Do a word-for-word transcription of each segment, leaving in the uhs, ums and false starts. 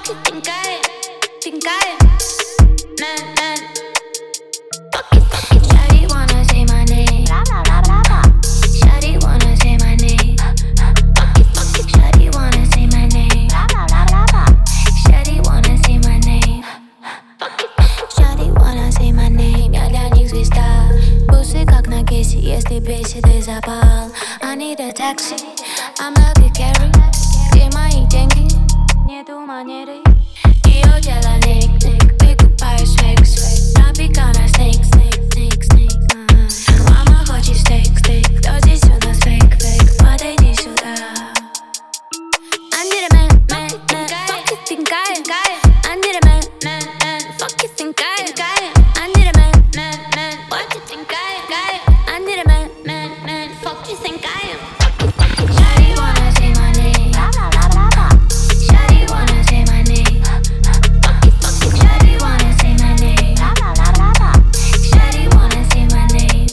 Fuck you think I am? Think I am? Man, man. Fuck you, fuck you. Shawty wanna say my name. Shawty wanna say my name. Fuck you, fuck you. Shawty wanna say my name. Shawty wanna say my name. Fuck you, fuck you. Shawty wanna say my name. Я для них звезда. Бусы как на кейсе, если бесит и запал. I need a taxi. I'm a big carry. Где мои деньги? Нету манеры. Ее тело ник-ник. Прикупаю свек, свек. Тропика на снейк, снейк, снейк, снейк. Мама хочет стейк, стейк. Кто здесь у нас фейк, фейк? Подойди сюда. I need a man, man, man. Fuck you think I am? I need a man, man, man. Fuck you think I am? I need a man, man, man. What you think I am? I need a man, man, man. Fuck you think I am? Shawty wanna say my name. Shawty wanna say my name. Fuck you, fuck you. Shawty wanna say my name. Shawty wanna say my name.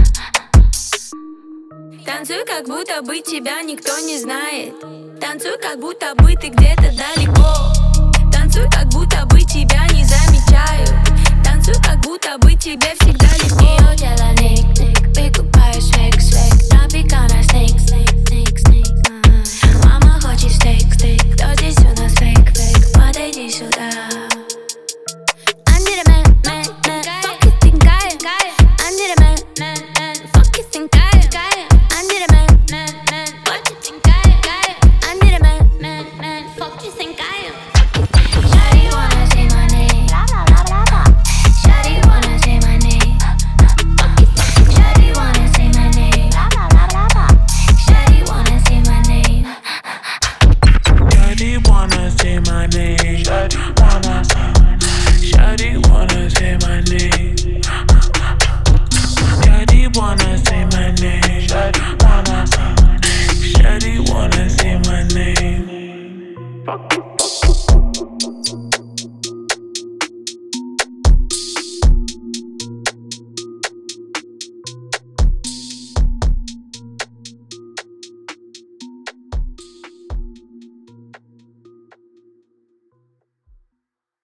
Танцуй, как будто бы тебя никто не знает. Танцуй, как будто бы ты где-то далеко. Танцуй, как будто бы тебя не замечают. Танцуй, как будто бы тебе всегда легко. Ее тело ник-ник. Прикупаю свек, свек. Тропика на снейк, снейк, снейк, снейк. Мама хочет стейк, стейк. Кто здесь у нас фейк, фейк? Подойди сюда. I need a man, man, man. Fuck you think I am? I need a man, man, man. Fuck you think I am? I need a man, man, man. What you think I am? I need a man, man, man. Fuck you think I am? Shawty wanna say my name. Shawty wanna say my name. Fuck you, fuck you. Shawty wanna say my name. Shawty wanna say my name. Shawty wanna say my name. Shawty wanna say my name. Shawty wanna say my name. Shawty wanna say my name. Shawty wanna say my name. Shawty wanna say my name. Fuck.